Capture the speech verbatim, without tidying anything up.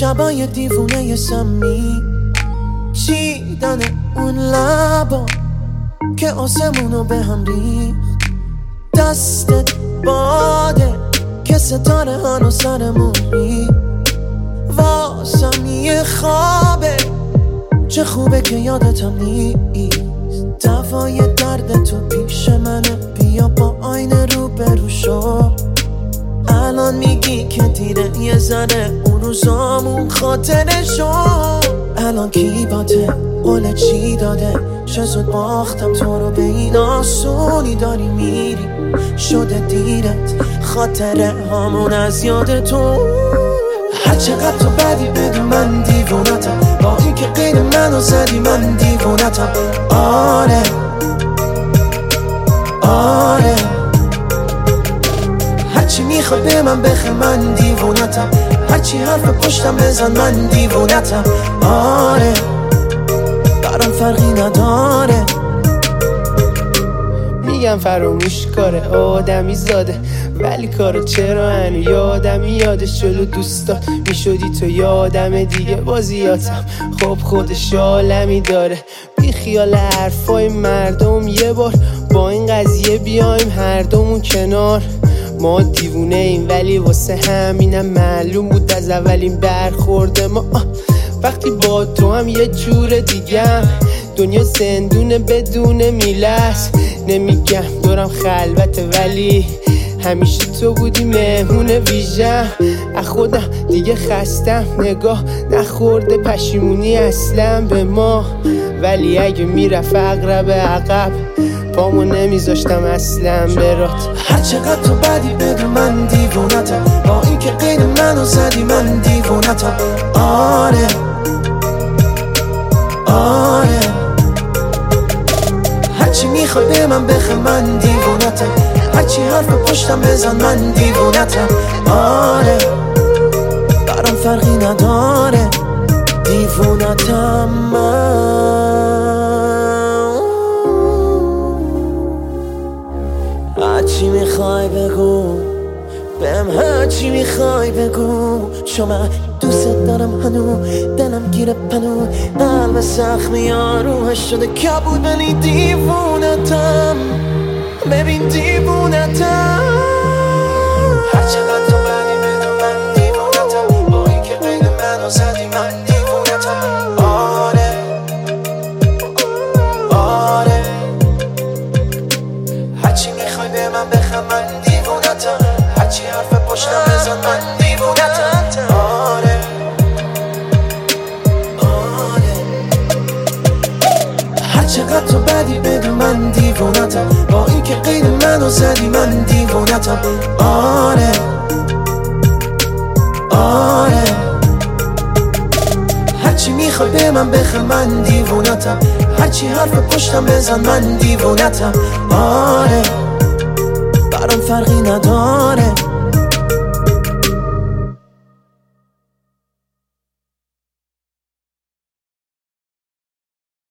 شبای دیوونه سمی چیدن اون لبا که آسمونو به هم ریخت. دستت باده که ستاره هانو سرمون ریخت. واسم یه خوابه چه خوبه که یادتم نیست. دوای درد تو پیش منه، بیا با آینه رو برو شو. الان میگی که دیره یه ذره اون روزامون خاطره شو. الان کی باته قول چی داده، چه زود باختم تو رو به این آسونی. داری میری شده دیرت خاطره هامون از یاد تو. هر چقدر تو بدی بدون من دیوونتم، با این که قید منو زدی من دیوونتم. آره آره هرچی میخواد به من بخه من دیوونتم، هرچی حرف پشتم بزن من دیوونتم. آره برام فرقی نداره. میگم فراموش کاره آدمی زاده، ولی کارو چرا هنو یادمی یادش جلو دوستات میشدی تو یادم دیگه بازیاتم. خب خودش عالمی داره، بی خیال حرفای مردم یه بار با این قضیه بیایم هر دومون کنار. ما دیوونه ایم ولی واسه همینم معلوم بود از اولین برخورد ما. وقتی با تو هم یه جور دیگم، دنیا زندونه بدون میلس. نمیگم دورم خلوته ولی همیشه تو بودی مهمون ویژم. از خودم دیگه خستم، نگاه نخورده پشیمونی اصلا به ما. ولی اگه میرفت اقرب عقب پامو نمیذاشتم اصلا برات. هر چقدر تو بدی بدون من دیوونتم، با این که قید منو زدی من دیوونتم. آره آره هرچی میخوای به من بخه من دیوونتم، هرچی حرف پشتم بزن من دیوونتم. آره برام فرقی نداره دیوونتم من. هرچی میخوای بگو بهم، هرچی میخوای بگو، چون من دوست دارم هنو. دلم گیره پنو، قلب زخمی آروهش شده کبود ولی دیوونتم. ببین دیوونتم. هر چقدر تو بدی بدون من دیوونتم، با این که قید منو زدی من دیوونتم. آره آره هرچی میخوای به من بخم من دیوونتم، هرچی حرف پشتم بزن من دیوونتم. آره آره هر چقدر تو بدی بدون من دیوونتم، با این که قید منو زدی من دیوونتم. آره آره هرچی میخوای به من بخه من دیوونتم، هرچی حرف پشتم بزن من دیوونتم. آره برام فرقی نداره.